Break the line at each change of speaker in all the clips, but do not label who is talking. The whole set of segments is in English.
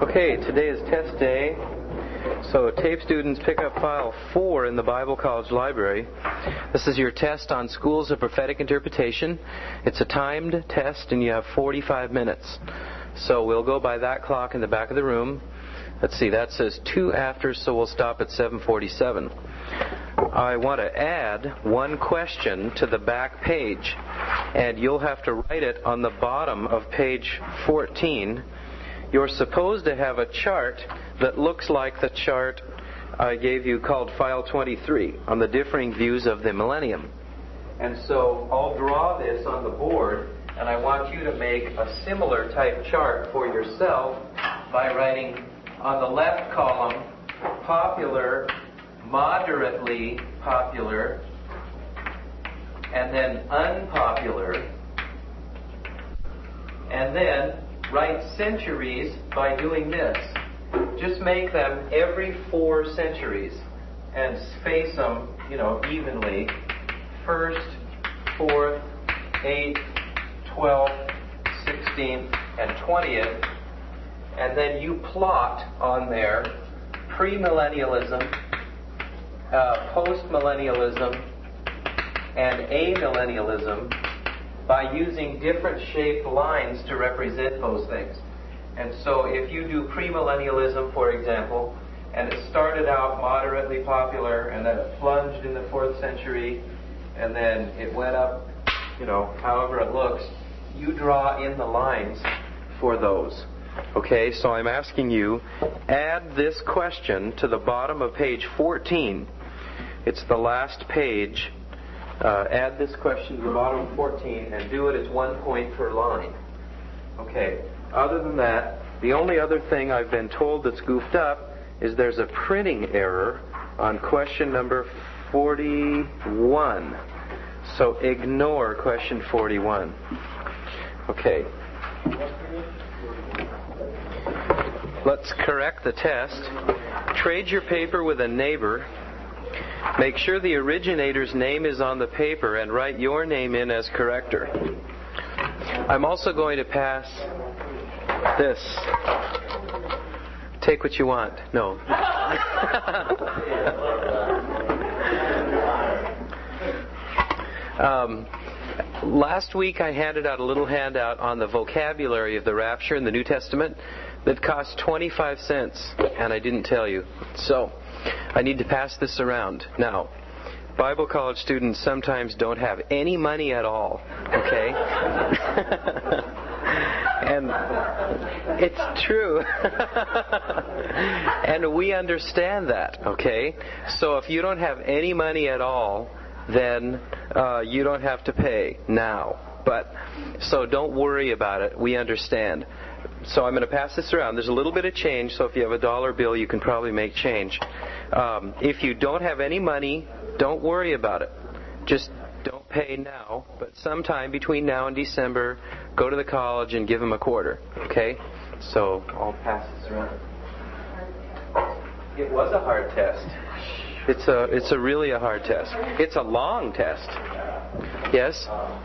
Okay, today is test day. So tape students, pick up file 4 in the Bible College Library. This is your test on Schools of Prophetic Interpretation. It's a timed test and you have 45 minutes. So we'll go by that clock in the back of the room. Let's see, that says 2 after, so we'll stop at 7:47. I want to add one question to the back page, and you'll have to write it on the bottom of page 14. You're supposed to have a chart that looks like the chart I gave you called File 23 on the differing views of the millennium. And so I'll draw this on the board, and I want you to make a similar type chart for yourself by writing on the left column, popular, moderately popular, and then unpopular, and then write centuries by doing this. Just make them every 4 centuries and space them, evenly. 1st, 4th, 8th, 12th, 16th, and 20th. And then you plot on there premillennialism, postmillennialism, and amillennialism by using different shaped lines to represent those things. And so if you do premillennialism, for example, and it started out moderately popular, and then it plunged in the 4th century, and then it went up, however it looks, you draw in the lines for those. Okay, so I'm asking you, add this question to the bottom of page 14. It's the last page. Add this question to the bottom of 14 and do it as 1 point per line. Okay, other than that, the only other thing I've been told that's goofed up is there's a printing error on question number 41. So ignore question 41. Okay. Let's correct the test. Trade your paper with a neighbor. Make sure the originator's name is on the paper and write your name in as corrector. I'm also going to pass this. Take what you want. No. Last week I handed out a little handout on the vocabulary of the rapture in the New Testament that cost 25 cents, and I didn't tell you. So I need to pass this around. Now, Bible college students sometimes don't have any money at all, okay? And it's true. And we understand that, okay? So if you don't have any money at all, then you don't have to pay now. But so don't worry about it. We understand. So I'm going to pass this around. There's a little bit of change, so if you have a dollar bill, you can probably make change. If you don't have any money, don't worry about it. Just don't pay now, but sometime between now and December, go to the college and give them a quarter. Okay? So I'll pass this around. It was a hard test. It's a really a hard test. It's a long test. Yes?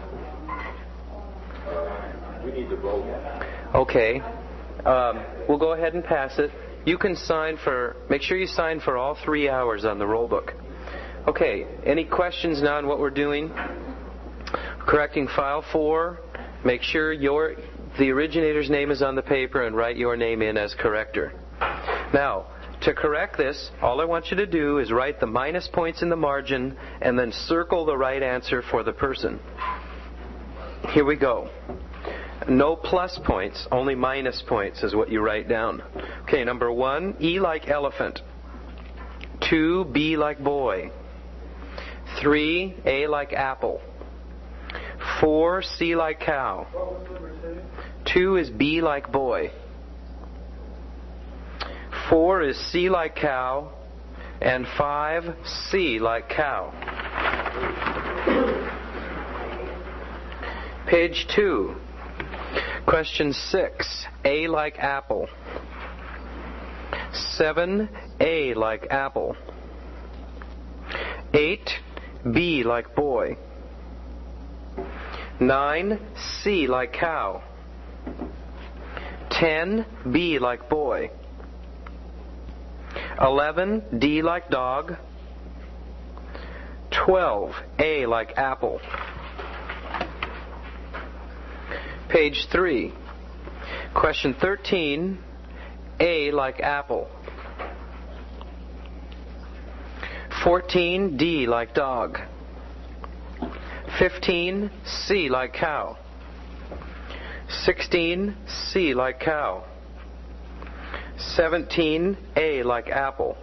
We need to vote.
Okay. We'll go ahead and pass it. You can make sure you sign for all 3 hours on the roll book. Okay. Any questions now on what we're doing? Correcting file 4. Make sure the originator's name is on the paper and write your name in as corrector. Now, to correct this, all I want you to do is write the minus points in the margin and then circle the right answer for the person. Here we go. No plus points, only minus points is what you write down. Okay, number 1, E like elephant. 2, B like boy. 3, A like apple. 4, C like cow. 2 is B like boy. 4 is C like cow. And 5, C like cow. Page 2. Question 6, A like apple. 7, A like apple. 8, B like boy. 9, C like cow. 10, B like boy. 11, D like dog. 12, A like apple. Page 3. Question 13, A like apple. 14, D like dog. 15, C like cow. 16, C like cow. 17, A like apple.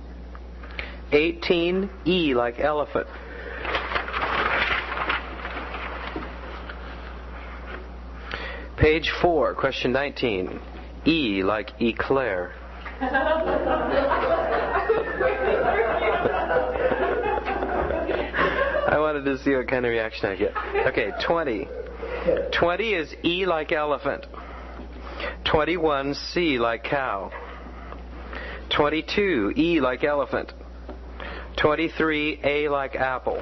18, E like elephant. Page 4, question 19. E like eclair. I wanted to see what kind of reaction I get. Okay, 20. 20 is E like elephant. 21, C like cow. 22, E like elephant. 23, A like apple.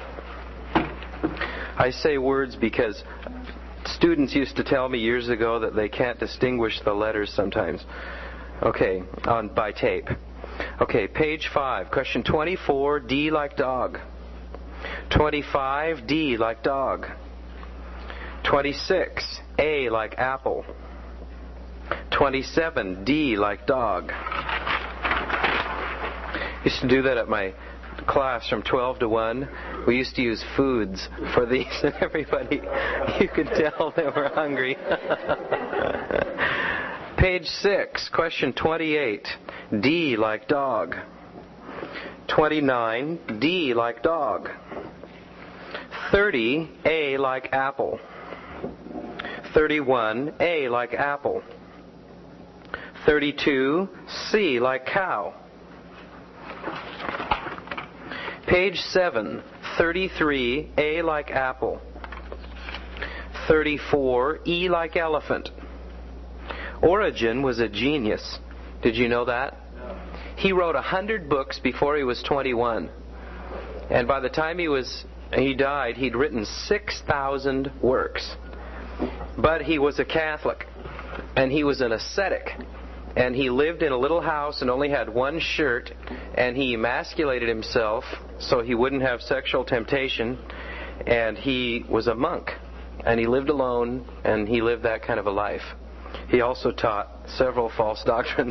I say words because students used to tell me years ago that they can't distinguish the letters sometimes. Okay, by tape. Okay, page 5. Question 24, D like dog. 25, D like dog. 26, A like apple. 27, D like dog. Used to do that at my class from 12 to 1. We used to use foods for these, and everybody, you could tell they were hungry. Page 6, question 28, D like dog. 29, D like dog. 30, A like apple. 31, A like apple. 32, C like cow. Page 7, 33, A like apple. 34, E like elephant. Origen was a genius. Did you know that? No. He wrote 100 books before he was 21. And by the time he died, he'd written 6,000 works. But he was a Catholic, and he was an ascetic. And he lived in a little house and only had one shirt, and he emasculated himself so he wouldn't have sexual temptation, and he was a monk. And he lived alone, and he lived that kind of a life. He also taught several false doctrines.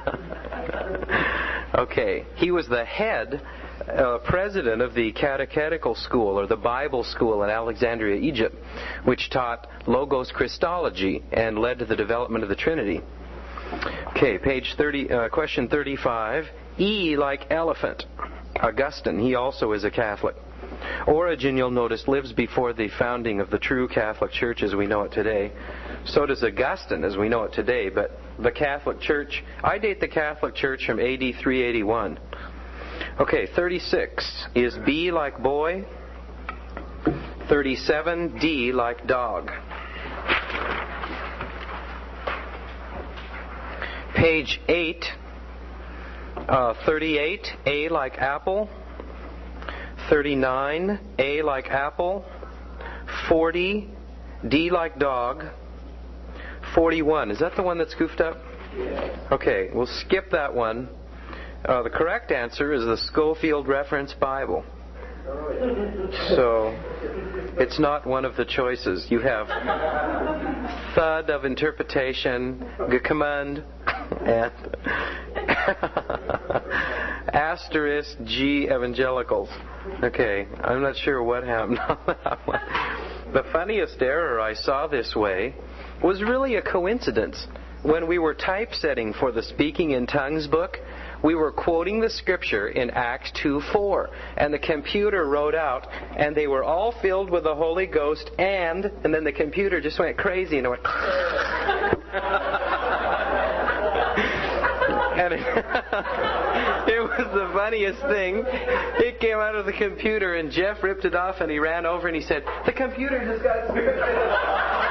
Okay, he was the head president of the catechetical school, or the Bible school in Alexandria, Egypt, which taught Logos Christology and led to the development of the Trinity. Okay, page 30, question 35. E like elephant. Augustine, he also is a Catholic. Origen, you'll notice, lives before the founding of the true Catholic Church as we know it today. So does Augustine as we know it today, but the Catholic Church, I date the Catholic Church from AD 381. Okay, 36 is B like boy. 37, D like dog. Page 8, 38, A like apple. 39, A like apple. 40, D like dog. 41, is that the one that's goofed up? Yeah. Okay, we'll skip that one. The correct answer is the Scofield Reference Bible. So, it's not one of the choices. You have thud of interpretation, command, and asterisk G evangelicals. Okay, I'm not sure what happened on that one. The funniest error I saw this way was really a coincidence. When we were typesetting for the Speaking in Tongues book, we were quoting the scripture in Acts 2:4, and the computer wrote out, and they were all filled with the Holy Ghost, and then the computer just went crazy and it went and it was the funniest thing. It came out of the computer, and Jeff ripped it off, and he ran over and he said, "The computer just got spirit."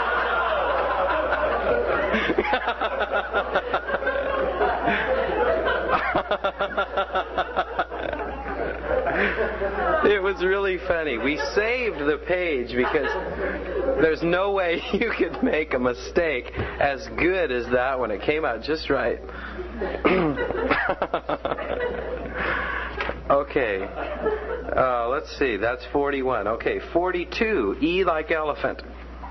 It was really funny. We saved the page because There's no way you could make a mistake as good as that one. It came out just right. Okay. Let's see. That's 41. Okay. 42. E like elephant.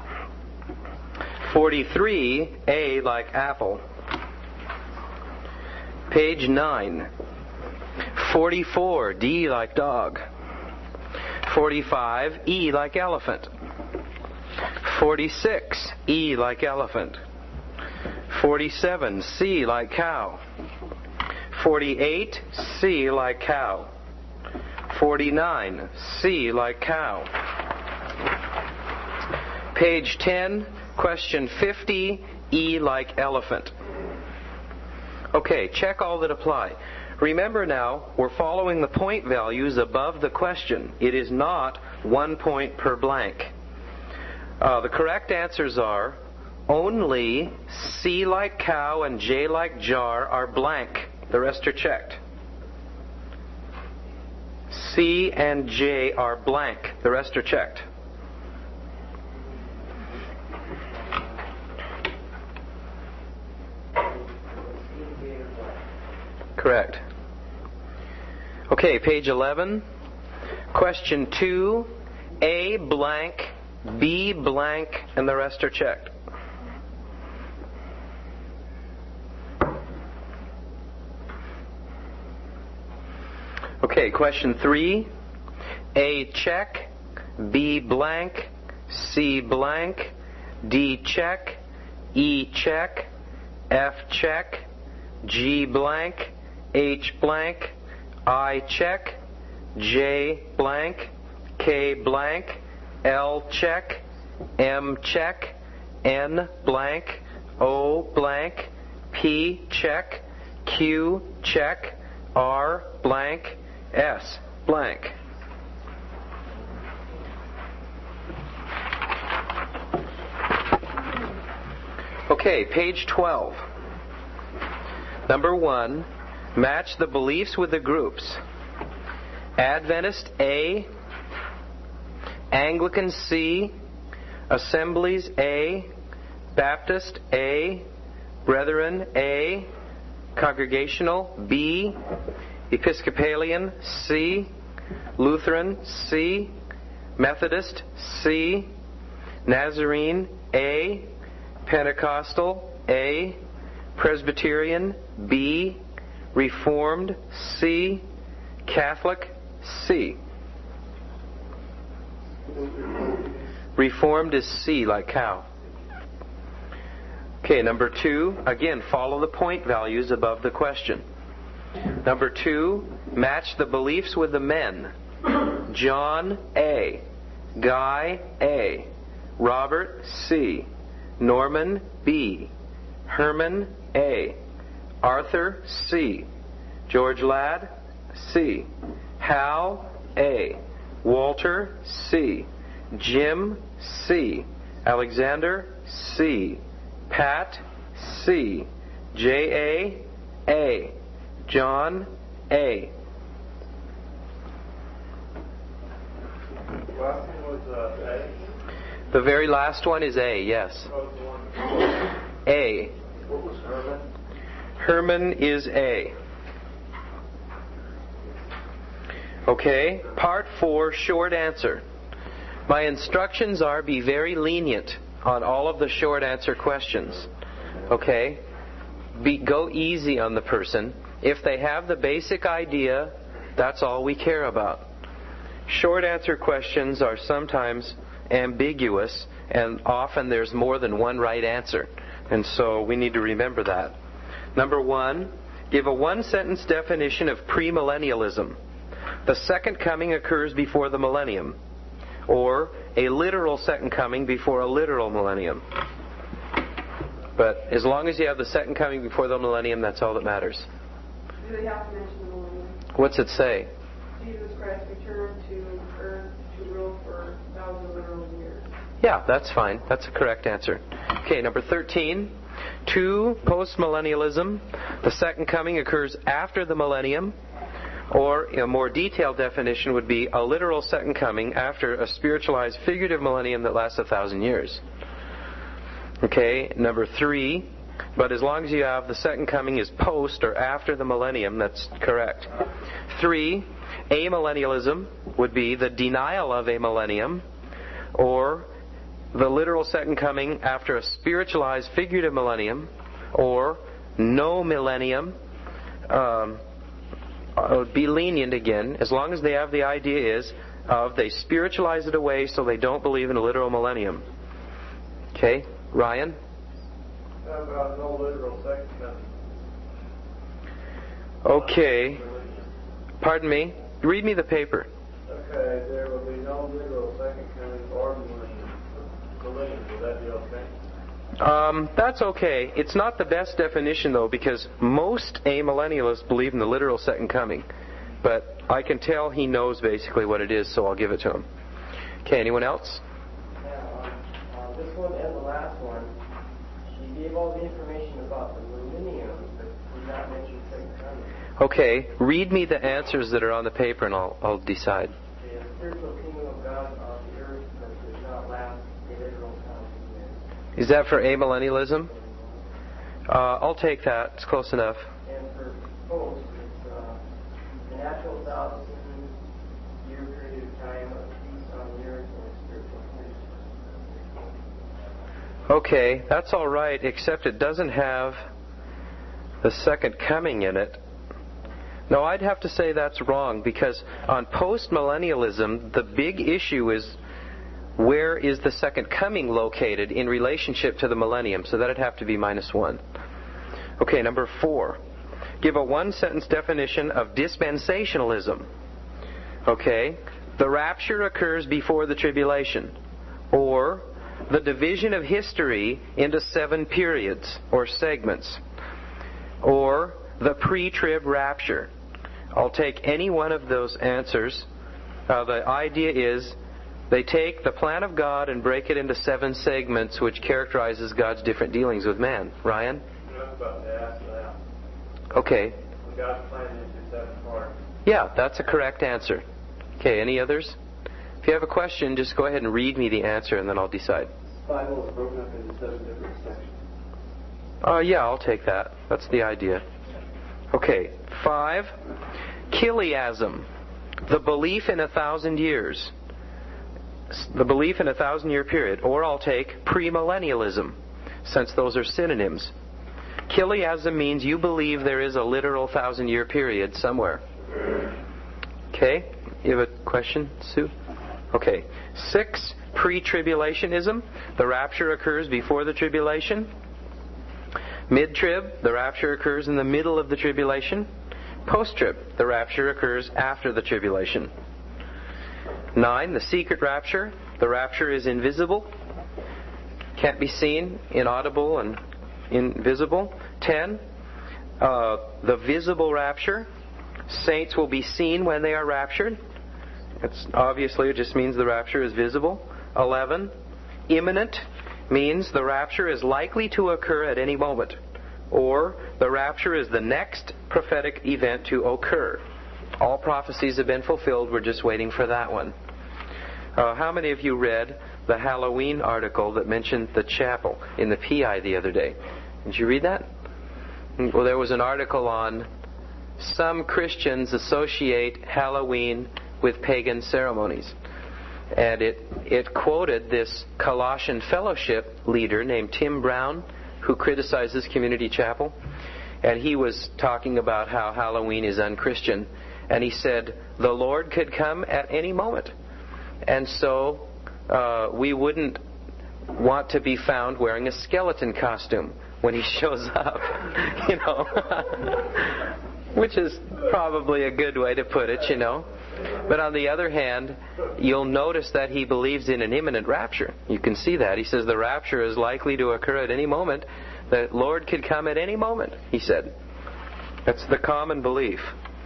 43. A like apple. Page 9. 44. D like dog. 45. E like elephant. 46. E like elephant. 47. C like cow. 48. C like cow. 49. C like cow. Page 10. Question 50. E like elephant. Okay, check all that apply. Remember now, we're following the point values above the question. It is not 1 point per blank. The correct answers are only C like cow and J like jar are blank. The rest are checked. C and J are blank. The rest are checked. Correct. Okay, page 11. Question 2. A blank, B blank, and the rest are checked. Okay, question 3. A check, B blank, C blank, D check, E check, F check, G blank, H blank, I check, J blank, K blank, L check, M check, N blank, O blank, P check, Q check, R blank, S blank. Okay, page 12. Number 1, match the beliefs with the groups. Adventist A, Anglican C, Assemblies A, Baptist A, Brethren A, Congregational B, Episcopalian C, Lutheran C, Methodist C, Nazarene A, Pentecostal A, Presbyterian B, Reformed C, Catholic C. Reformed is C like cow. Okay, number 2, again, follow the point values above the question. Number 2, match the beliefs with the men. John A, Guy A, Robert C, Norman B, Herman A, Arthur C, George Ladd C, Hal A, Walter C, Jim C, Alexander C, Pat C, J A, John A.
Last one was A.
The very last one is A, yes. A.
What was Herman?
Herman is A. Okay, part 4, short answer. My instructions are be very lenient on all of the short answer questions. Okay? Go easy on the person. If they have the basic idea, that's all we care about. Short answer questions are sometimes ambiguous, and often there's more than one right answer. And so we need to remember that. Number 1, give a one-sentence definition of premillennialism. The second coming occurs before the millennium, or a literal second coming before a literal millennium. But as long as you have the second coming before the millennium, that's all that matters.
Do they have to mention the millennium?
What's it say?
Jesus Christ returned to earth to rule for thousands of literal years.
Yeah, that's fine. That's a correct answer. Okay, number 13. 2, postmillennialism. The second coming occurs after the millennium. Or a more detailed definition would be a literal second coming after a spiritualized figurative millennium that lasts 1,000 years. Okay, number 3, but as long as you have the second coming is post or after the millennium, that's correct. 3, amillennialism would be the denial of a millennium, or the literal second coming after a spiritualized figurative millennium, or no millennium. Be lenient again, as long as they have the idea is of they spiritualize it away so they don't believe in a literal millennium. Okay, Ryan?
How about no literal second coming?
Okay. Pardon me? Read me the paper.
Okay, there will be no literal second coming or millennium. Will that be okay?
That's okay. It's not the best definition, though, because most amillennialists believe in the literal second coming. But I can tell he knows basically what it is, so I'll give it to him. Okay, anyone else?
Yeah, this one and the last one, she gave all the information about the millennium, but did not mention second coming.
Okay, read me the answers that are on the paper, and I'll decide.
The spiritual kingdom of God on the earth that does not last a literal 1,000 years.
Is that for amillennialism? I'll take that. It's close enough.
And for post, it's the natural 1,000-year period of time of peace on the earth or spiritual kingdom.
Okay, that's all right, except it doesn't have the second coming in it. No, I'd have to say that's wrong, because on post-millennialism, the big issue is where is the second coming located in relationship to the millennium, so that'd have to be -1. Okay, number 4. Give a one-sentence definition of dispensationalism. Okay, the rapture occurs before the tribulation, or the division of history into 7 periods or segments, or the pre-trib rapture. I'll take any one of those answers. The idea is they take the plan of God and break it into 7 segments, which characterizes God's different dealings with man. Ryan?
I was about to ask that.
Okay.
God's plan into 7 parts.
Yeah, that's a correct answer. Okay, any others? If you have a question, just go ahead and read me the answer, and then I'll decide.
The Bible is broken up into 7 different sections.
Yeah, I'll take that. That's the idea. Okay, 5. Chiliasm, the belief in 1,000 years. The belief in a 1,000-year period. Or I'll take premillennialism, since those are synonyms. Chiliasm means you believe there is a literal 1,000-year period somewhere. Okay, you have a question, Sue? Okay, 6. Pre-tribulationism, the rapture occurs before the tribulation. Mid-trib, the rapture occurs in the middle of the tribulation. Post-trib, the rapture occurs after the tribulation. 9, the secret rapture, the rapture is invisible, can't be seen, inaudible and invisible. 10, the visible rapture, saints will be seen when they are raptured. It just means the rapture is visible. 11, imminent means the rapture is likely to occur at any moment, or the rapture is the next prophetic event to occur. All prophecies have been fulfilled, we're just waiting for that one. How many of you read the Halloween article that mentioned the chapel in the PI the other day? Did you read that? Well, there was an article on some Christians associate Halloween with pagan ceremonies. And it quoted this Colossian Fellowship leader named Tim Brown, who criticizes Community Chapel. And he was talking about how Halloween is unchristian. And he said, the Lord could come at any moment. And so we wouldn't want to be found wearing a skeleton costume when he shows up, you know. Which is probably a good way to put it, you know. But on the other hand, you'll notice that he believes in an imminent rapture. You can see that. He says the rapture is likely to occur at any moment. The Lord could come at any moment, he said. That's the common belief.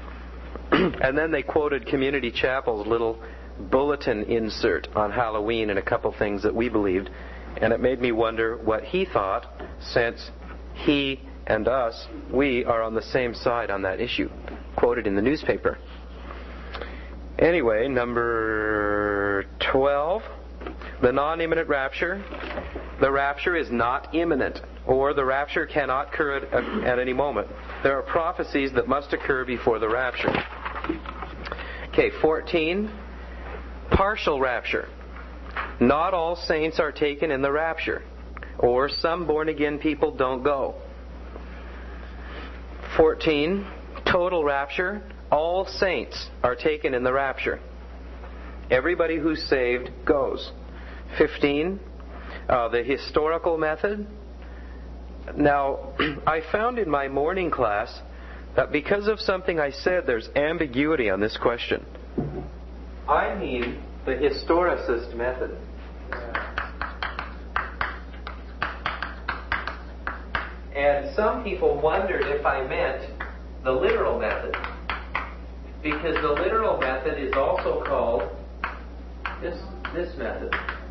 And then they quoted Community Chapel's little bulletin insert on Halloween and a couple things that we believed. And it made me wonder what he thought, since he and us, we are on the same side on that issue. quoted in the newspaper. Anyway, number 12, the non-imminent rapture. The rapture is not imminent, or the rapture cannot occur at any moment. There are prophecies that must occur before the rapture. Okay, 14, partial rapture. Not all saints are taken in the rapture, or some born-again people don't go. 14, total rapture. All saints are taken in the rapture. Everybody who's saved goes. 15, the historical method. Now, I found in my morning class that because of something I said, there's ambiguity on this question. I mean the historicist method. And some people wondered if I meant the literal method, because the literal method is also called this method.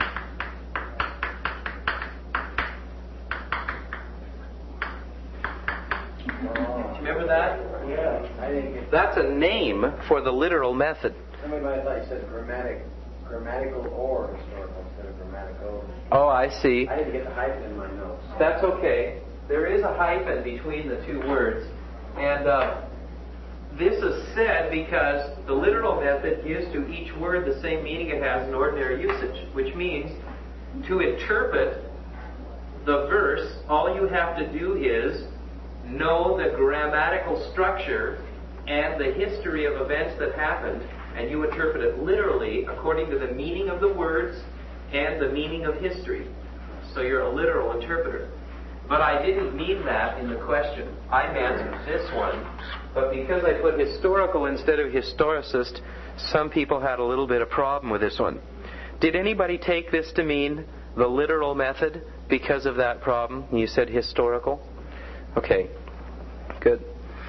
Remember that?
Yeah, I think
That's a name for the literal method.
somebody might have thought you said grammatical or historical instead of grammatical.
Oh, I see.
I didn't get the hyphen in my notes.
That's okay. There is a hyphen between the two words. And this is said because the literal method gives to each word the same meaning it has in ordinary usage, which means to interpret the verse, all you have to do is know the grammatical structure and the history of events that happened, and you interpret it literally according to the meaning of the words and the meaning of history. So you're a literal interpreter. But I didn't mean that in the question. I meant this one. But because I put historical instead of historicist, some people had a little bit of problem with this one. Did anybody take this to mean the literal method because of that problem? You said historical? Okay, good.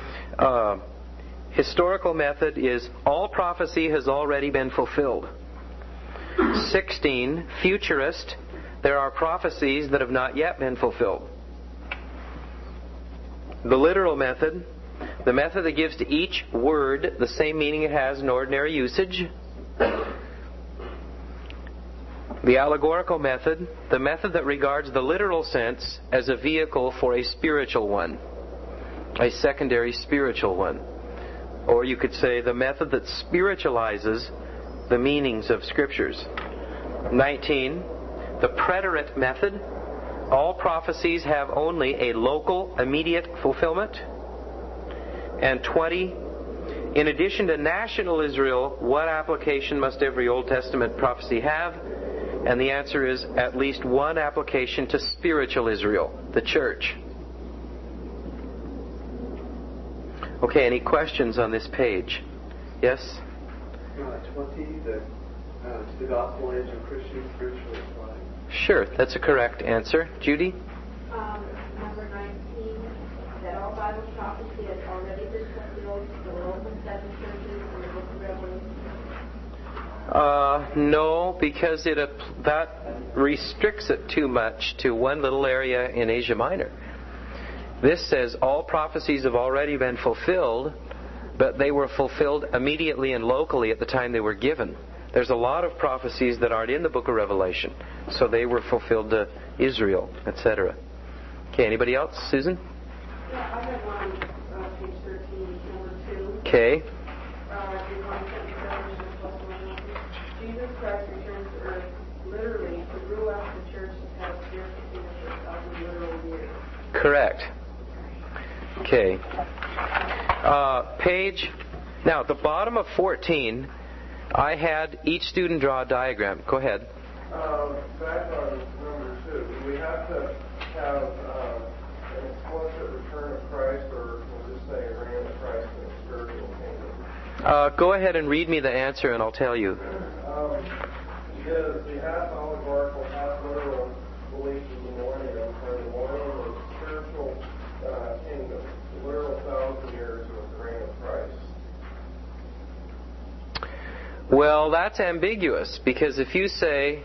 Historical method is all prophecy has already been fulfilled. 16, futurist, there are prophecies that have not yet been fulfilled. The literal method, the method that gives to each word the same meaning it has in ordinary usage. The allegorical method, the method that regards the literal sense as a vehicle for a spiritual one, a secondary spiritual one. Or you could say the method that spiritualizes the meanings of Scriptures. 19, the preterite method. All prophecies have only a local, immediate fulfillment. And 20, in addition to national Israel, what application must every Old Testament prophecy have? And the answer is at least one application to spiritual Israel, the church. Okay, any questions on this page? Yes?
20, to the gospel age of Christian spiritual life.
Sure, that's a correct answer. Judy?
Number 19, that all Bible prophecy has already been fulfilled for the Roman 7 churches in the book of Revelation.
No, because that restricts it too much to one little area in Asia Minor. This says all prophecies have already been fulfilled, but they were fulfilled immediately and locally at the time they were given. There's a lot of prophecies that aren't in the book of Revelation, so they were fulfilled to Israel, etc. Okay, anybody else? Susan?
Yeah, I have one on page 13, number 2.
Okay.
Jesus Christ returns to earth literally to rule out the church that has scarcity of 1,000 literal years.
Correct. Okay. Page. Now, at the bottom of 14, I had each student draw a diagram. Go ahead.
Back on number 2, do we have to have an explicit return of Christ, or we'll just say reign of Christ in a spiritual kingdom?
Go ahead and read me the answer, and I'll tell you.
Because the half allegorical, half literal belief in the millennium, or the millennium is spiritual kingdom. The literal 1,000 years was the reign of Christ.
Well, that's ambiguous, because if you say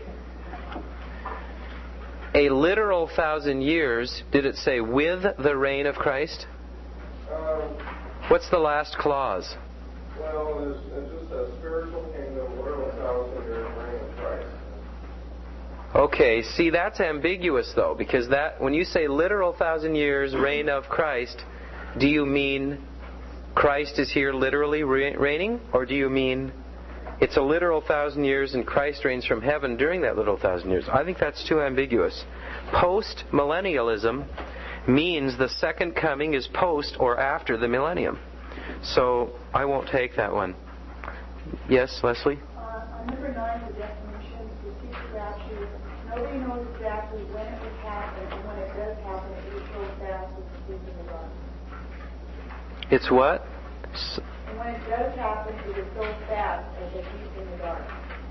a literal 1,000 years, did it say with the reign of Christ? What's the last clause?
Well, it's just a spiritual kingdom, literal 1,000 years reign of Christ.
Okay, see, that's ambiguous, though, because that when you say literal 1,000 years reign of Christ, do you mean Christ is here literally reigning, or do you mean it's a literal 1,000 years and Christ reigns from heaven during that literal 1,000 years? I think that's too ambiguous. Post-millennialism means the second coming is post or after the millennium. So I won't take that one. Yes, Leslie?
On number 9, the definitions, the future rapture, nobody knows exactly when it would happen, and when it does happen, it is so fast as to sleep in the dark.
It's what?
And when it does happen, it is so fast as to sleep in the dark.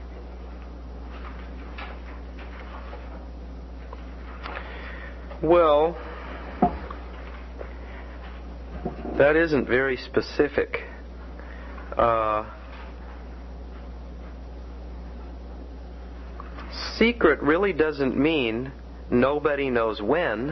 Well, that isn't very specific. Secret really doesn't mean nobody knows when.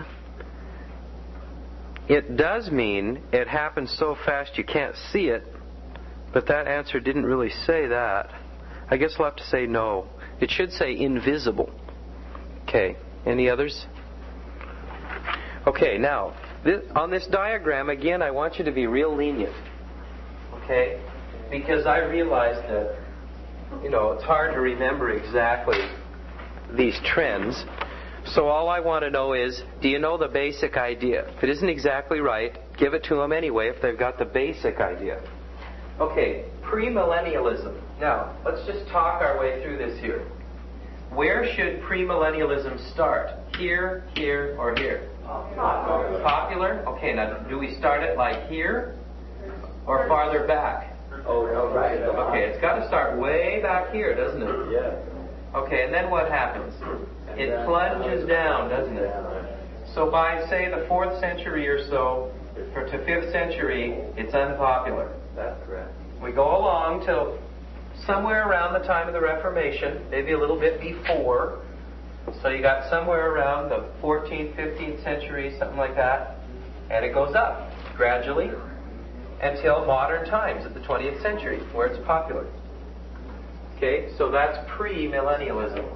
It does mean it happens so fast you can't see it, but that answer didn't really say that. I guess we'll have to say no. It should say invisible. Okay, any others? Okay, now, on this diagram, again, I want you to be real lenient. Okay? Because I realize that, it's hard to remember exactly these trends. So all I want to know is, do you know the basic idea? If it isn't exactly right, give it to them anyway if they've got the basic idea. Okay, premillennialism. Now, let's just talk our way through this here. Where should premillennialism start? Here, here, or here? Popular? Okay, now do we start it like here or farther back?
Oh, no, right.
Okay, it's got to start way back here, doesn't it?
Yeah.
Okay, and then what happens? It plunges down, doesn't it? So by, say, the 4th century or so, to 5th century, it's unpopular.
That's correct.
We go along till somewhere around the time of the Reformation, maybe a little bit before. So you got somewhere around the 14th, 15th century, something like that. And it goes up gradually until modern times at the 20th century, where it's popular. Okay, so that's pre-millennialism.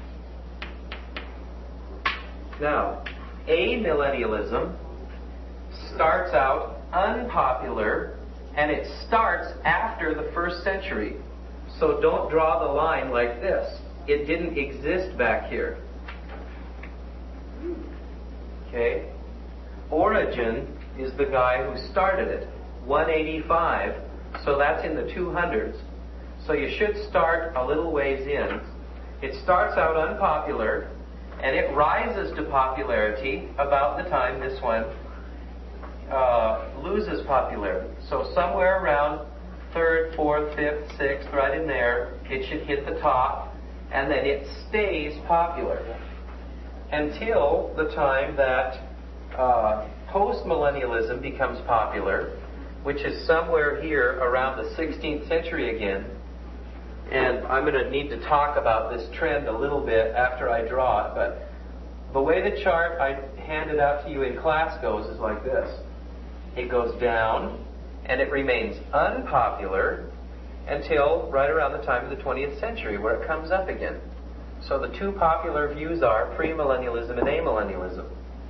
Now, amillennialism starts out unpopular, and it starts after the 1st century. So don't draw the line like this. It didn't exist back here. Okay? Origen is the guy who started it. 185, so that's in the 200s. So you should start a little ways in. It starts out unpopular, and it rises to popularity about the time this one loses popularity. So somewhere around 3rd, 4th, 5th, 6th, right in there, it should hit the top, and then it stays popular until the time that postmillennialism becomes popular, which is somewhere here around the 16th century again. And I'm going to need to talk about this trend a little bit after I draw it, but the way the chart I handed out to you in class goes is like this. It goes down, and it remains unpopular until right around the time of the 20th century, where it comes up again. So the two popular views are premillennialism and amillennialism.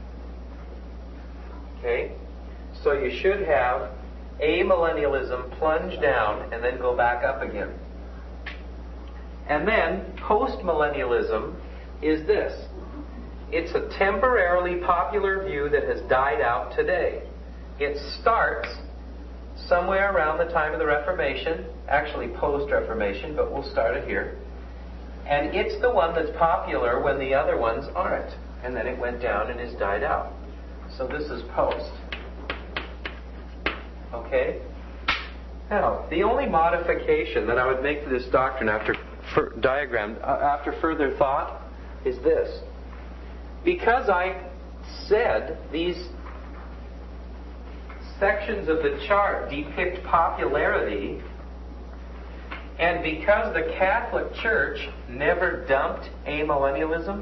Okay? So you should have amillennialism plunge down and then go back up again. And then postmillennialism is this. It's a temporarily popular view that has died out today. It starts somewhere around the time of the Reformation, actually post-Reformation, but we'll start it here. And it's the one that's popular when the other ones aren't. And then it went down and has died out. So this is post. Okay? Now, the only modification that I would make to this doctrine after further thought is this. Because I said these sections of the chart depict popularity, and because the Catholic Church never dumped amillennialism,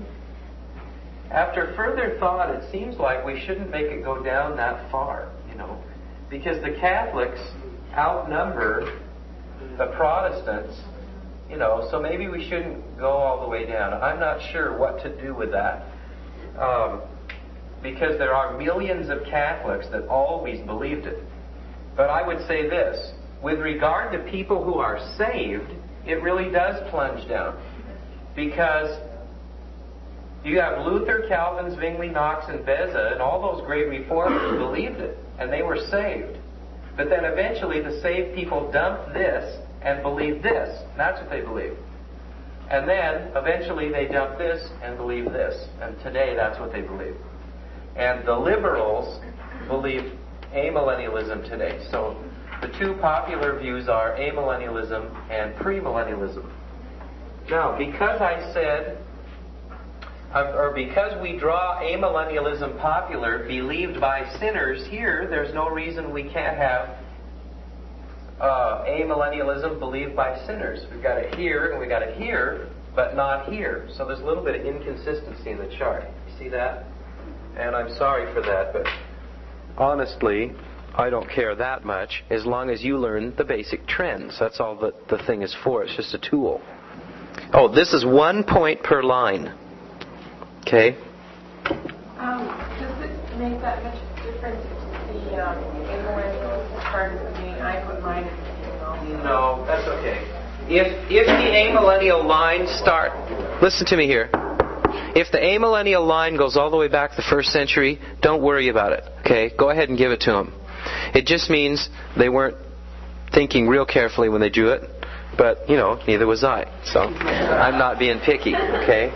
after further thought, it seems like we shouldn't make it go down that far, because the Catholics outnumber the Protestants, so maybe we shouldn't go all the way down. I'm not sure what to do with that. Because there are millions of Catholics that always believed it. But I would say this, with regard to people who are saved, it really does plunge down. Because you have Luther, Calvin, Zwingli, Knox, and Beza, and all those great reformers believed it, and they were saved. But then eventually the saved people dumped this and believed this. And that's what they believed. And then eventually they dumped this and believed this. And today that's what they believe. And the liberals believe amillennialism today. So the two popular views are amillennialism and premillennialism. Now, because I said, or because we draw amillennialism popular, believed by sinners here, there's no reason we can't have amillennialism believed by sinners. We've got it here and we've got it here, but not here. So there's a little bit of inconsistency in the chart. You see that? And I'm sorry for that, but honestly, I don't care that much as long as you learn the basic trends. That's all that the thing is for. It's just a tool. Oh, this is 1 point per line. Okay?
Does it make that much difference if the amillennials part of the main? I put mine in.
No, that's okay. If the amillennial line listen to me here. If the amillennial line goes all the way back to the 1st century, don't worry about it. Okay? Go ahead and give it to them. It just means they weren't thinking real carefully when they drew it. But, neither was I. So, I'm not being picky. Okay?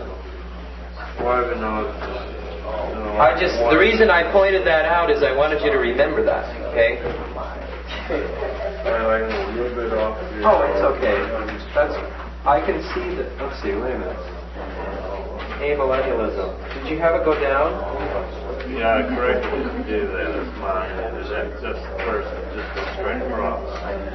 The reason I pointed that out is I wanted you to remember that. Okay? Oh, it's okay. I can see that. Let's see. Wait a minute. Amillennialism. Did you have it go down?
Yeah, I correctly do that. That's mine. That's the person. Just go straight across.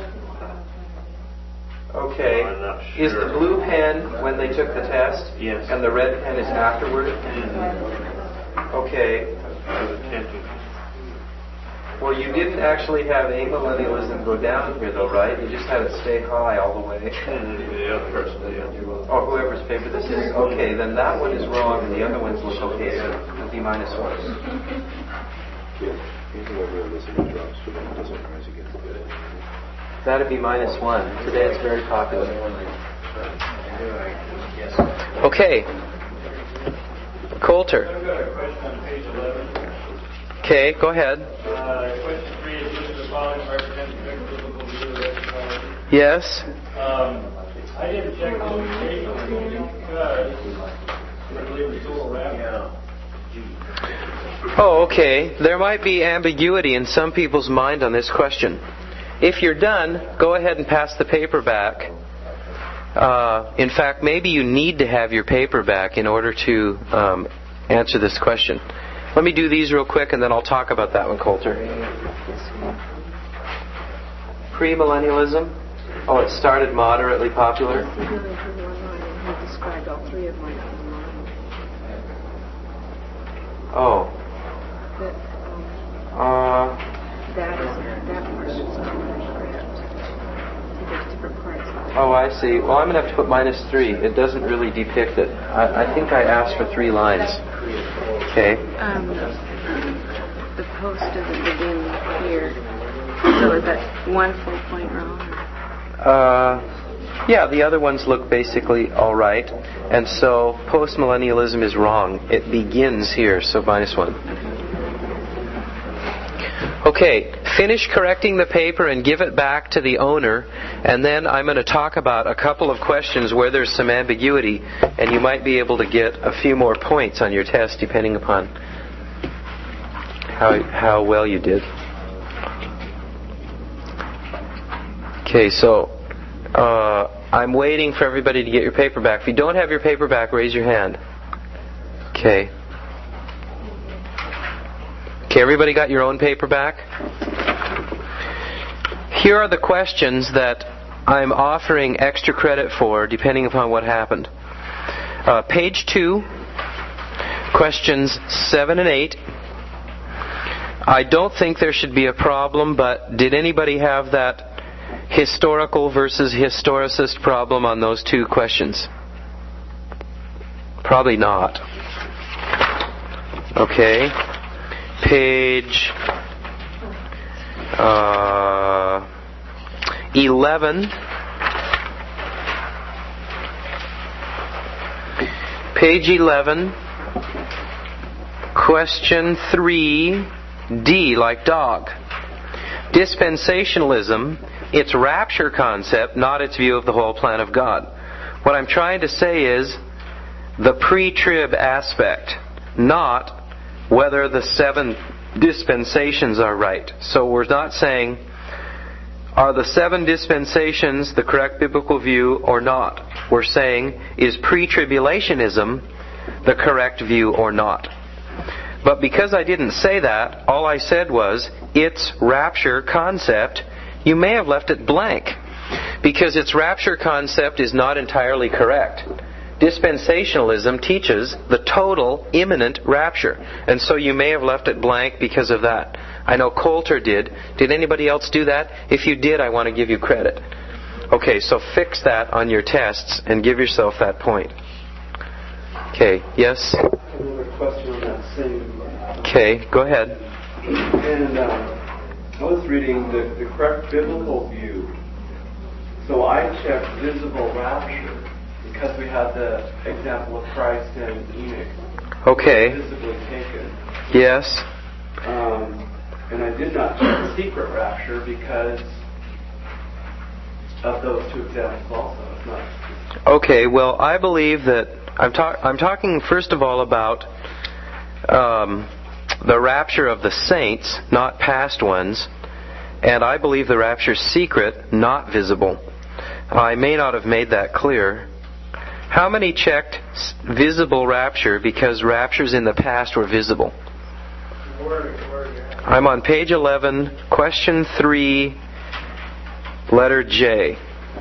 Okay.
I'm not sure.
Is the blue pen when they took the test?
Yes.
And the red pen is afterward?
Mm-hmm.
Okay.
I was attempting.
Well, you didn't actually have amillennialism go down here, though, right? You just had it stay high all the way.
The other person did.
Or whoever's paper this is. Okay, then that one is wrong, and the other ones look okay. So it'll be -1. That'd be -1. Today it's very popular. Okay. Coulter.
I've got a question on page 11.
Okay, go ahead.
Question 3 is which of the following represents the biblical view of eschatology?
Yes.
I didn't check the location because I believe it's all around.
Oh, okay. There might be ambiguity in some people's mind on this question. If you're done, go ahead and pass the paper back. In fact, maybe you need to have your paper back in order to answer this question. Let me do these real quick and then I'll talk about that one, Coulter. Premillennialism. Oh, it started moderately popular.
He described all three of mine.
Oh.
That part is correct. There's different parts.
Oh, I see. Well, I'm going to have to put -3. It doesn't really depict it. I think I asked for 3 lines. Okay.
The post doesn't begin here. So is that 1 full point wrong?
Yeah, the other ones look basically all right. And so postmillennialism is wrong. It begins here, so -1. Okay, finish correcting the paper and give it back to the owner, and then I'm going to talk about a couple of questions where there's some ambiguity, and you might be able to get a few more points on your test depending upon how well you did. Okay, so I'm waiting for everybody to get your paper back. If you don't have your paper back, raise your hand. Okay. Okay, everybody got your own paper back? Here are the questions that I'm offering extra credit for, depending upon what happened. Page 2, questions 7 and 8. I don't think there should be a problem, but did anybody have that historical versus historicist problem on those two questions? Probably not. Okay. Page 11. Page 11. Question 3D, like dog. Dispensationalism, its rapture concept, not its view of the whole plan of God. What I'm trying to say is the pre-trib aspect, not whether the 7 dispensations are right. So we're not saying, are the 7 dispensations the correct biblical view or not? We're saying, is pre-tribulationism the correct view or not? But because I didn't say that, all I said was, its rapture concept, you may have left it blank. Because its rapture concept is not entirely correct. Dispensationalism teaches the total imminent rapture. And so you may have left it blank because of that. I know Coulter did. Did anybody else do that? If you did, I want to give you credit. Okay, so fix that on your tests and give yourself that point. Okay, yes?
Another question on that same.
Okay, go ahead.
And I was reading the correct biblical view. So I checked visible rapture because we had the example of Christ and Enoch.
Okay.
Visibly taken.
Yes.
And I did not check secret rapture because of those 2 examples also. It's not.
Okay, well, I believe that I'm talking first of all about the rapture of the saints, not past ones, and I believe the rapture is secret, not visible. I may not have made that clear. How many checked visible rapture because raptures in the past were visible? I'm on page 11, question 3, letter J.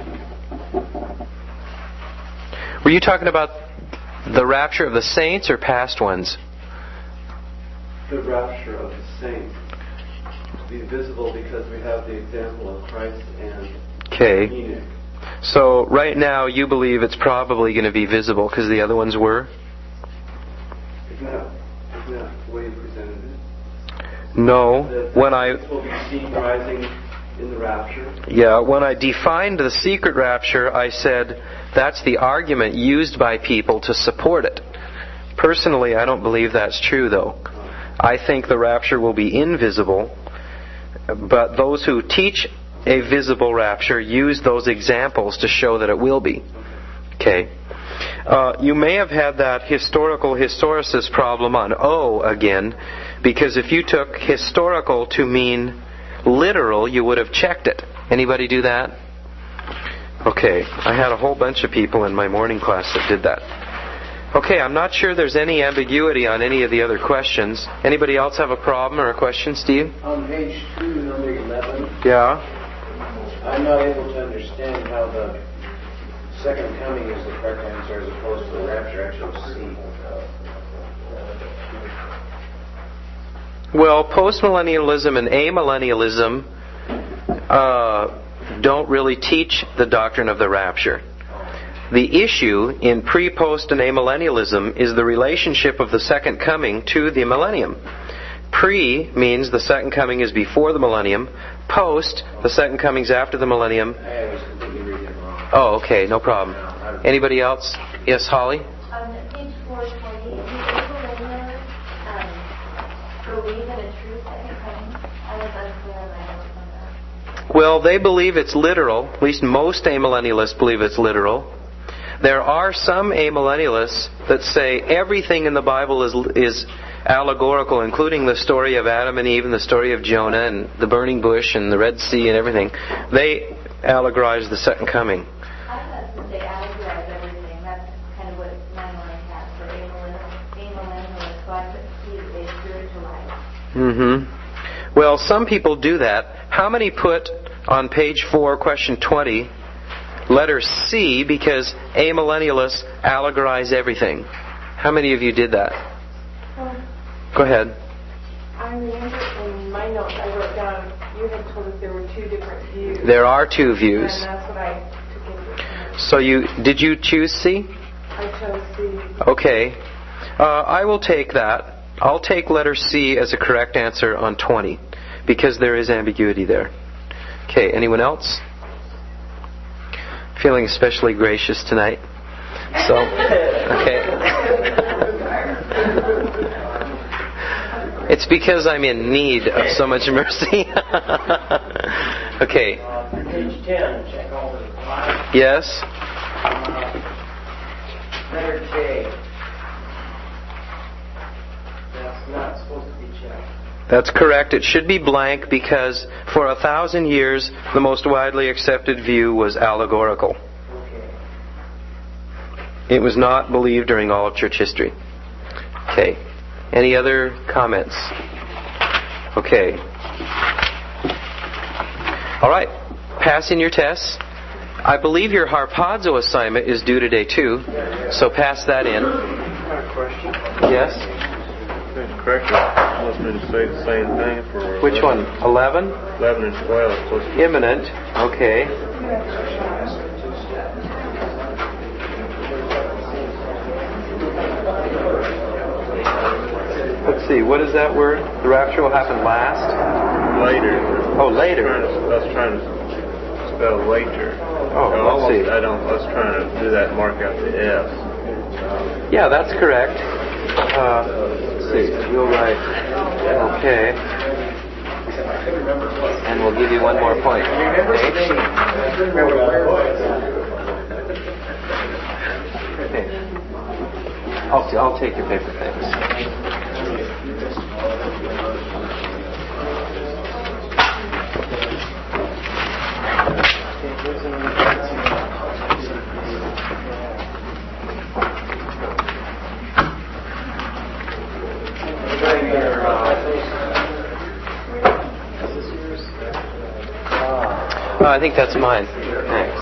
Were you talking about the rapture of the saints or past ones?
The rapture of the saints be visible because we have the example of Christ and Enoch.
So right now you believe it's probably going to be visible because the other ones were?
Isn't that the way you presented it?
No.
When I will be seen rising in the rapture?
Yeah, when I defined the secret rapture, I said that's the argument used by people to support it. Personally, I don't believe that's true, though. I think the rapture will be invisible, but those who teach a visible rapture use those examples to show that it will be. Okay. You may have had that historical historicist problem on O again, because if you took historical to mean literal, you would have checked it. Anybody do that? Okay. I had a whole bunch of people in my morning class that did that. Okay, I'm not sure there's any ambiguity on any of the other questions. Anybody else have a problem or a question, Steve?
On page 2, number 11.
Yeah.
I'm not able to understand how the second coming is the correct answer as opposed to the rapture. Actually, C.
Well, postmillennialism and amillennialism don't really teach the doctrine of the rapture. The issue in pre, post, and amillennialism is the relationship of the second coming to the millennium. Pre means the second coming is before the millennium. Post, the second coming is after the millennium.
I was completely reading it wrong.
Oh, okay, no problem. Anybody else? Yes, Holly?
On page 420, do millennials believe in a true second coming? I was unclear on my notes on that.
Well, they believe it's literal. At least most amillennialists believe it's literal. There are some amillennialists that say everything in the Bible is allegorical, including the story of Adam and Eve and the story of Jonah and the burning bush and the Red Sea and everything. They allegorize the second coming.
I thought since they allegorize everything, that's kind of what my mind has for amillennialists. So I couldn't see that they spiritualize.
Mm-hmm. Well, some people do that. How many put on page 4, question 20, letter C, because amillennialists allegorize everything? How many of you did that? Go ahead.
I remember in
notes I wrote down, you had told us there were two different views.
There are two views.
And that's what I took into account.
So did you choose C?
I chose C.
Okay. I will take that. I'll take letter C as a correct answer on 20 because there is ambiguity there. Okay, anyone else? Feeling especially gracious tonight. So, okay. It's because I'm in need of so much mercy. Okay.
Page 10, check all the five.
Yes?
Letter J. That's not supposed to be checked.
That's correct. It should be blank because for 1,000 years the most widely accepted view was allegorical.
Okay.
It was not believed during all of church history. Okay. Any other comments? Okay. All right. Pass in your tests. I believe your harpazo assignment is due today too, so pass that in.
Question.
Yes?
Correct. Must be to say the same thing for...
Which one? 11?
11 and 12. Supposed to be
Imminent. Okay. Let's see. What is that word? The rapture will happen last?
later.
Oh, later.
I was trying to spell later.
Oh, let's see.
I was trying to do that, mark out the S.
Yeah, that's correct. Let's see. You'll write. Okay. And we'll give you one more point. Okay. I'll take your paper, thanks. I think that's mine. Thanks.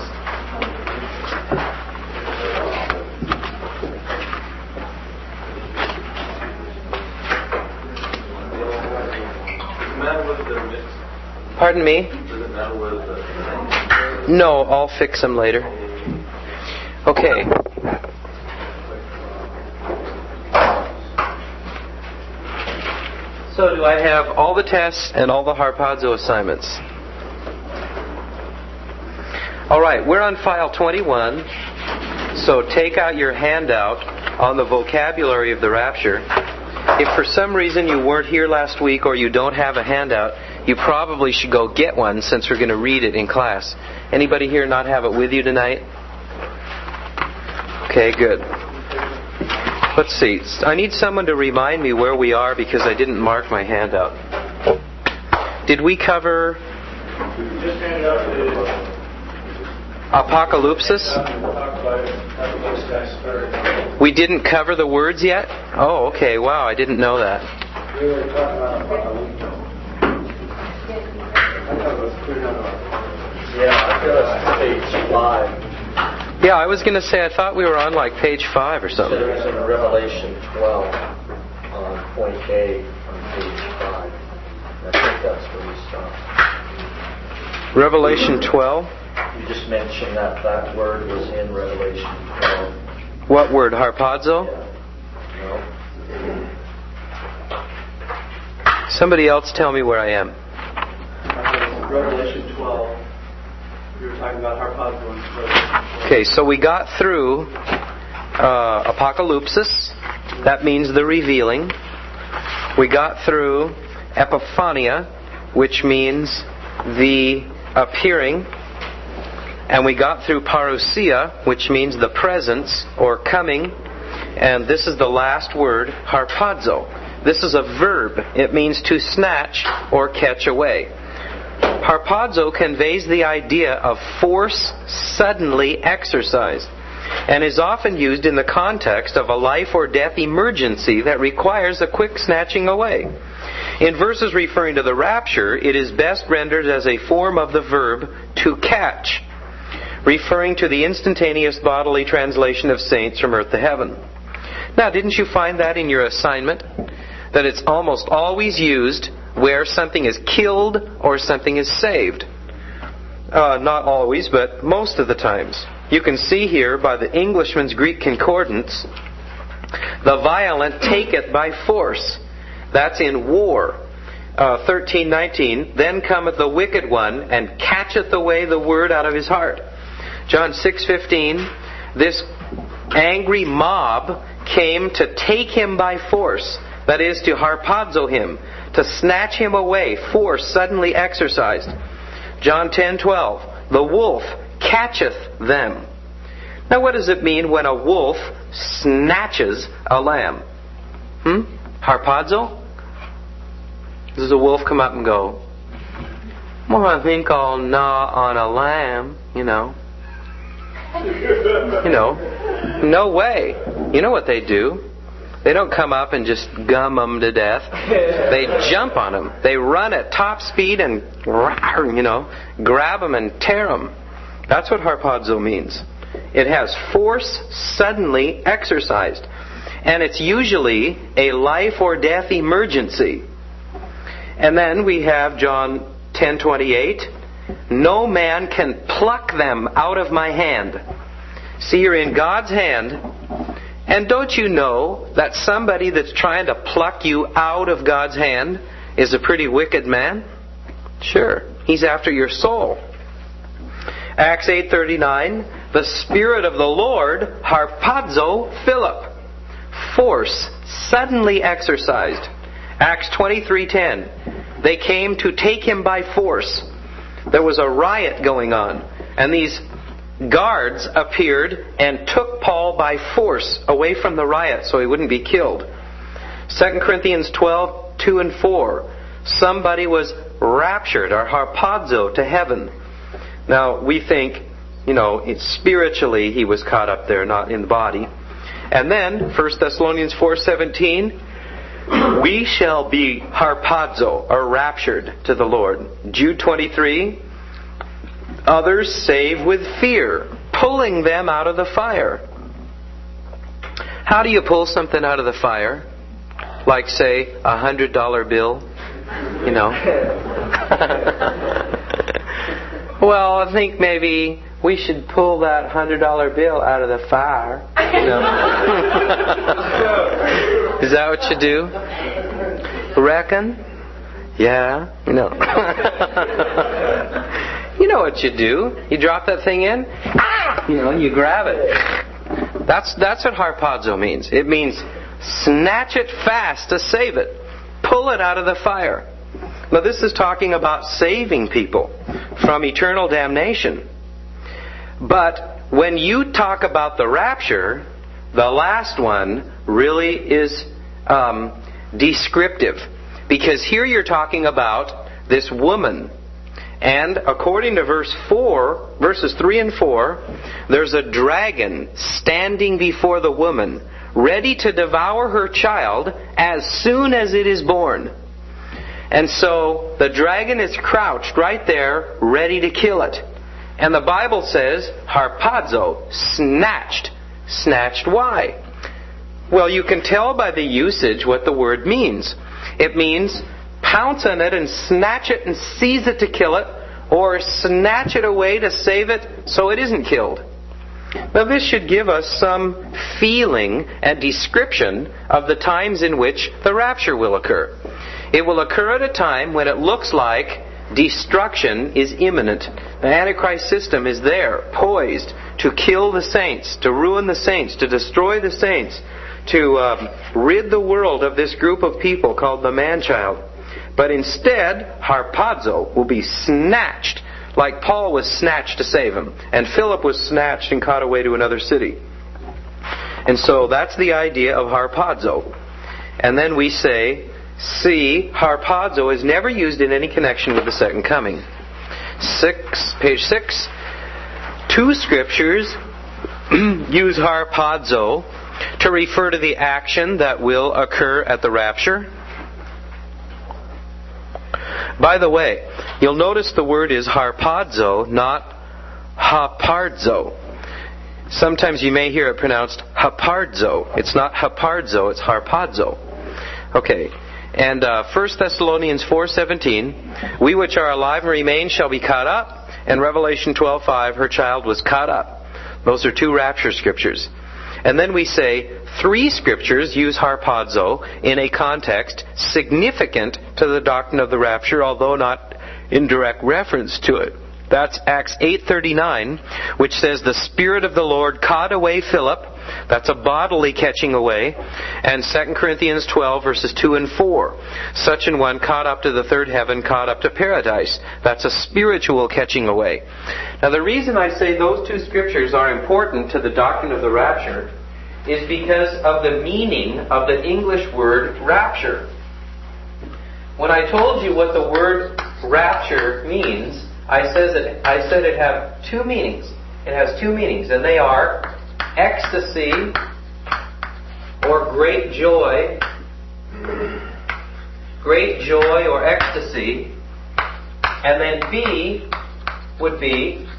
Pardon me? No, I'll fix them later. Okay. So do I have all the tests and all the harpazo assignments? All right, we're on file 21. So take out your handout on the vocabulary of the rapture. If for some reason you weren't here last week or you don't have a handout, you probably should go get one since we're going to read it in class. Anybody here not have it with you tonight? Okay, good. Let's see. I need someone to remind me where we are because I didn't mark my handout. Did we cover Apocalypsis? We didn't cover the words yet? Oh, okay. Wow, I didn't know that.
We were talking about Apocalypse.
Yeah, I feel it's page 5.
Yeah, I was going to say I thought we were on like page 5 or something.
There's in Revelation 12 on point A on page 5. I think that's where we stopped.
Revelation 12?
You just mentioned that word was in Revelation 12.
What word? Harpazo?
No.
Somebody else tell me where I am.
Revelation 12. We were talking about harpazo and Revelation 12.
Okay, so we got through Apocalypsis. That means the revealing. We got through Epiphania, which means the appearing. And we got through Parousia, which means the presence or coming. And this is the last word, harpazo. This is a verb. It means to snatch or catch away. Harpazo conveys the idea of force suddenly exercised and is often used in the context of a life or death emergency that requires a quick snatching away. In verses referring to the rapture, it is best rendered as a form of the verb to catch, referring to the instantaneous bodily translation of saints from earth to heaven. Now, didn't you find that in your assignment? That it's almost always used where something is killed or something is saved. Not always, but most of the times. You can see here by the Englishman's Greek Concordance, the violent take it by force. That's in war. 13:19, then cometh the wicked one and catcheth away the word out of his heart. John 6:15, this angry mob came to take him by force. That is, to harpazo him, to snatch him away, force suddenly exercised. John 10:12, the wolf catcheth them. Now what does it mean when a wolf snatches a lamb? Harpazo? Does a wolf come up and go, well, I think I'll gnaw on a lamb, you know? No way. You know what they do? They don't come up and just gum them to death. They jump on them. They run at top speed and, grab them and tear them. That's what harpazo means. It has force suddenly exercised. And it's usually a life or death emergency. And then we have John 10:28. No man can pluck them out of my hand. See, you're in God's hand. And don't you know that somebody that's trying to pluck you out of God's hand is a pretty wicked man? Sure. He's after your soul. Acts 8:39. The Spirit of the Lord harpazo Philip. Force suddenly exercised. Acts 23:10. They came to take him by force. There was a riot going on. And these guards appeared and took Paul by force away from the riot so he wouldn't be killed. 2 Corinthians 12:2 and 4. Somebody was raptured or harpazo to heaven. Now we think, spiritually he was caught up there, not in the body. And then 1 Thessalonians 4:17. We shall be harpazo, or raptured to the Lord. Jude 23, others save with fear, pulling them out of the fire. How do you pull something out of the fire? Like, say, $100 bill? Well, I think maybe we should pull that $100 bill out of the fire. Is that what you do? Reckon? Yeah. You know what you do. You drop that thing in. You grab it. That's what harpazo means. It means snatch it fast to save it. Pull it out of the fire. Now this is talking about saving people from eternal damnation. But when you talk about the rapture, the last one really is descriptive. Because here you're talking about this woman. And according to verses 3 and 4, there's a dragon standing before the woman, ready to devour her child as soon as it is born. And so the dragon is crouched right there, ready to kill it. And the Bible says, harpazo, snatched. Snatched why? Well, you can tell by the usage what the word means. It means pounce on it and snatch it and seize it to kill it, or snatch it away to save it so it isn't killed. Now this should give us some feeling and description of the times in which the rapture will occur. It will occur at a time when it looks like destruction is imminent. The Antichrist system is there, poised to kill the saints, to ruin the saints, to destroy the saints, to rid the world of this group of people called the man-child. But instead, harpazo will be snatched, like Paul was snatched to save him, and Philip was snatched and caught away to another city. And so that's the idea of harpazo. And then we say, see, harpazo is never used in any connection with the second coming. Page 6. Two scriptures use harpazo to refer to the action that will occur at the rapture. By the way, you'll notice the word is harpazo, not haparzo. Sometimes you may hear it pronounced haparzo. It's not haparzo, it's harpazo. Okay. And 1 Thessalonians 4:17, we which are alive and remain shall be caught up. And Revelation 12:5, her child was caught up. Those are 2 rapture scriptures. And then we say 3 scriptures use harpazo in a context significant to the doctrine of the rapture, although not in direct reference to it. That's Acts 8:39, which says the Spirit of the Lord caught away Philip. That's a bodily catching away. And 2 Corinthians 12, verses 2 and 4. Such an one caught up to the third heaven, caught up to paradise. That's a spiritual catching away. Now the reason I say those 2 scriptures are important to the doctrine of the rapture is because of the meaning of the English word rapture. When I told you what the word rapture means, I said it have 2 meanings. It has 2 meanings, and they are ecstasy or great joy or ecstasy, and then B would be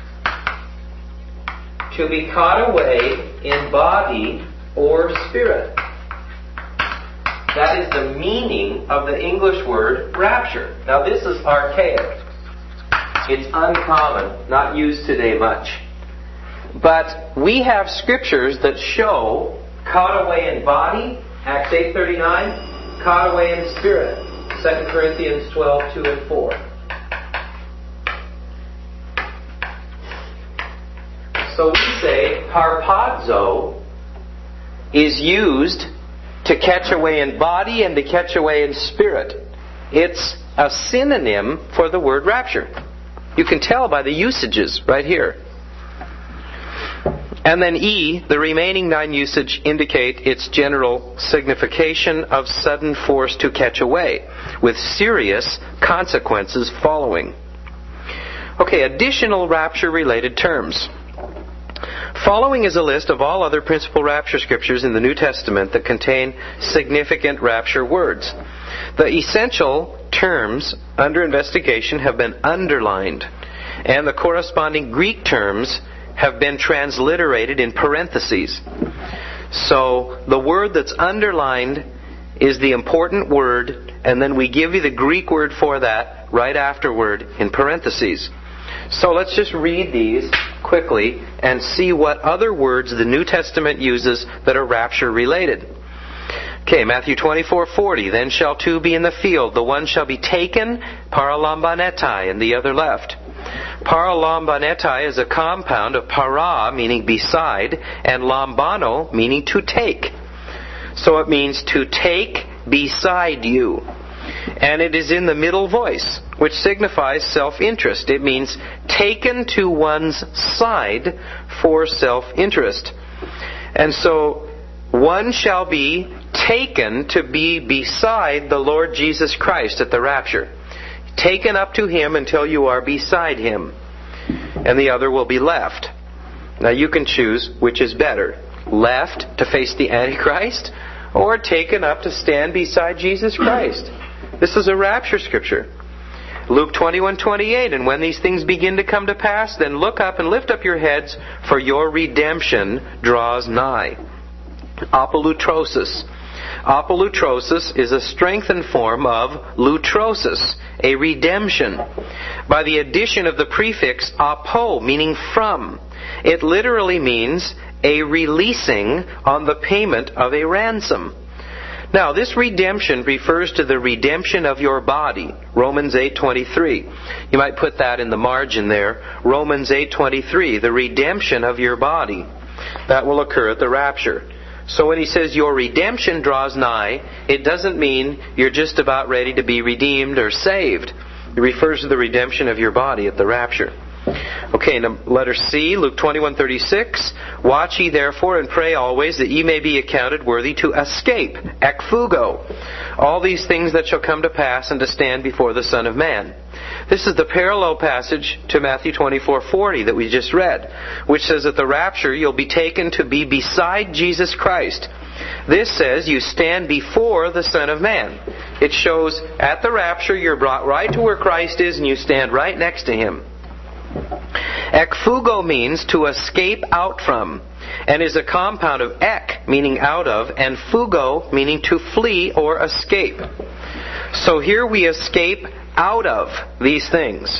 to be caught away in body or spirit. That is the meaning of the English word rapture. Now this is archaic. It's uncommon, not used today much. But we have scriptures that show caught away in body, Acts 8:39, caught away in spirit, 2 Corinthians 12:2 and 4. So we say harpazo is used to catch away in body and to catch away in spirit. It's a synonym for the word rapture. You can tell by the usages right here. And then E, the remaining 9 usage indicate its general signification of sudden force to catch away, with serious consequences following. Okay, additional rapture-related terms. Following is a list of all other principal rapture scriptures in the New Testament that contain significant rapture words. The essential terms under investigation have been underlined, and the corresponding Greek terms have been transliterated in parentheses. So the word that's underlined is the important word, and then we give you the Greek word for that right afterward in parentheses. So let's just read these quickly and see what other words the New Testament uses that are rapture related. Okay, Matthew 24:40. Then shall 2 be in the field. The one shall be taken, paralambanetai, and the other left. Paralambanetai is a compound of para, meaning beside, and lambano, meaning to take. So it means to take beside you. And it is in the middle voice, which signifies self-interest. It means taken to one's side for self-interest. And so one shall be taken to be beside the Lord Jesus Christ at the rapture. Taken up to Him until you are beside Him. And the other will be left. Now you can choose which is better. Left to face the Antichrist, or taken up to stand beside Jesus Christ. This is a rapture scripture. Luke 21:28, and when these things begin to come to pass, then look up and lift up your heads, for your redemption draws nigh. Apolutrosis. Apolutrosis is a strengthened form of lutrosis, a redemption, by the addition of the prefix apo, meaning from. It literally means a releasing on the payment of a ransom. Now, this redemption refers to the redemption of your body, Romans 8:23. You might put that in the margin there, Romans 8:23, the redemption of your body. That will occur at the rapture. So when he says your redemption draws nigh, it doesn't mean you're just about ready to be redeemed or saved. It refers to the redemption of your body at the rapture. Okay, now letter C, Luke 21:36. Watch ye therefore and pray always that ye may be accounted worthy to escape, ekphugo, all these things that shall come to pass and to stand before the Son of Man. This is the parallel passage to Matthew 24:40 that we just read, which says at the rapture you'll be taken to be beside Jesus Christ. This says you stand before the Son of Man. It shows at the rapture you're brought right to where Christ is and you stand right next to Him. Ekphugo means to escape out from, and is a compound of ek, meaning out of, and phugo, meaning to flee or escape. So here we escape out of these things.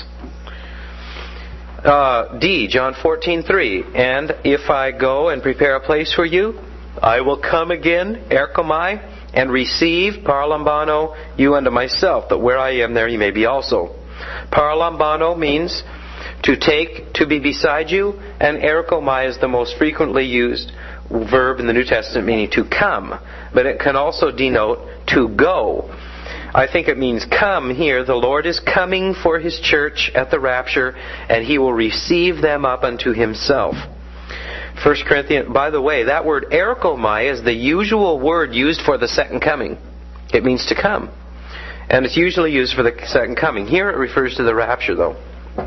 D, John 14:3. And if I go and prepare a place for you, I will come again, erkomai, and receive, paralambano, you unto myself, that where I am, there you may be also. Paralambano means to take, to be beside you, and erkomai is the most frequently used verb in the New Testament, meaning to come. But it can also denote to go. I think it means come here. The Lord is coming for His church at the rapture, and He will receive them up unto Himself. 1 Corinthians, by the way, that word erkomai is the usual word used for the second coming. It means to come. And it's usually used for the second coming. Here it refers to the rapture, though.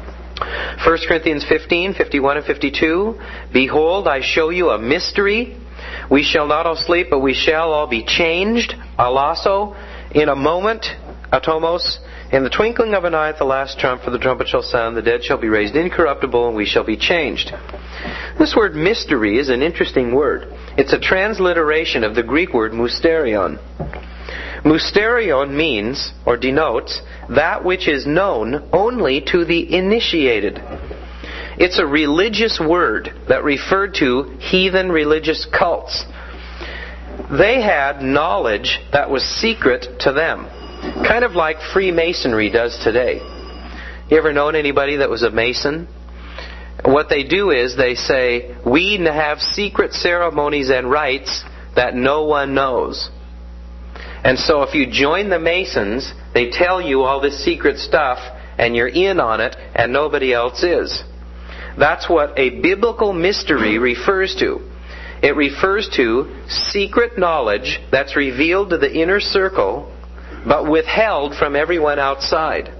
1 Corinthians 15:51 and 52. Behold, I show you a mystery. We shall not all sleep, but we shall all be changed. Alasso, in a moment, atomos, in the twinkling of an eye at the last trump, for the trumpet shall sound, the dead shall be raised incorruptible, and we shall be changed. This word mystery is an interesting word. It's a transliteration of the Greek word mysterion. Mysterion means, or denotes, that which is known only to the initiated. It's a religious word that referred to heathen religious cults. They had knowledge that was secret to them. Kind of like Freemasonry does today. You ever known anybody that was a Mason? What they do is they say, we have secret ceremonies and rites that no one knows. And so if you join the Masons, they tell you all this secret stuff and you're in on it and nobody else is. That's what a biblical mystery refers to. It refers to secret knowledge that's revealed to the inner circle but withheld from everyone outside.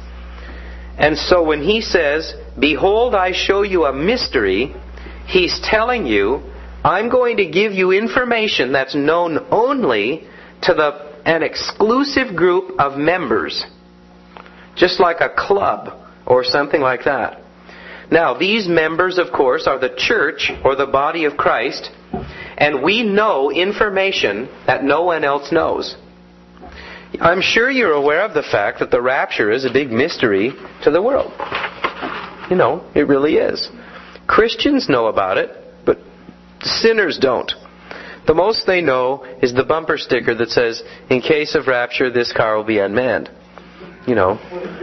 And so when he says, behold, I show you a mystery, he's telling you, I'm going to give you information that's known only to an exclusive group of members. Just like a club or something like that. Now, these members, of course, are the church or the body of Christ, and we know information that no one else knows. I'm sure you're aware of the fact that the rapture is a big mystery to the world. You know, it really is. Christians know about it, but sinners don't. The most they know is the bumper sticker that says, in case of rapture, this car will be unmanned. You know.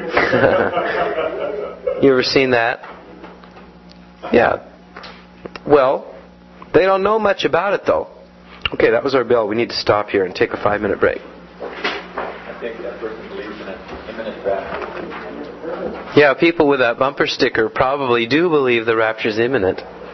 You ever seen that? Yeah. Well, they don't know much about it, though. Okay, that was our bell. We need to stop here and take a 5-minute break.
I think that person believes in an imminent rapture.
Yeah, people with that bumper sticker probably do believe the rapture's imminent.